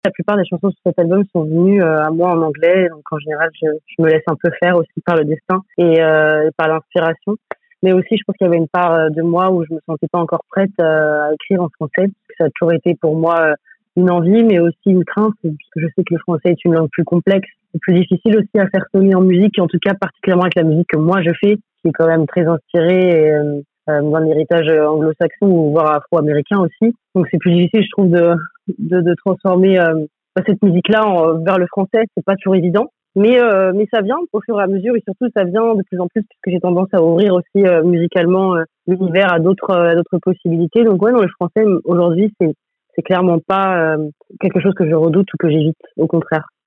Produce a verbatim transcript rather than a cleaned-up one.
La plupart des chansons sur cet album sont venues euh, à moi en anglais, donc en général, je, je me laisse un peu faire aussi par le destin et, euh, et par l'inspiration. Mais aussi, je pense qu'il y avait une part euh, de moi où je me sentais pas encore prête euh, à écrire en français, parce que ça a toujours été pour moi euh, une envie, mais aussi une crainte, parce que je sais que le français est une langue plus complexe, et plus difficile aussi à faire sonner en musique, et en tout cas particulièrement avec la musique que moi je fais, qui est quand même très inspirée et, euh, euh, d'un héritage anglo-saxon ou voire afro-américain aussi. Donc c'est plus difficile, je trouve, de de, de transformer euh, cette musique-là en, vers le français. C'est pas toujours évident. Mais euh, mais ça vient au fur et à mesure et surtout ça vient de plus en plus puisque j'ai tendance à ouvrir aussi euh, musicalement euh, l'univers à d'autres euh, à d'autres possibilités. Donc ouais, non, le français aujourd'hui c'est c'est clairement pas euh, quelque chose que je redoute ou que j'évite, au contraire.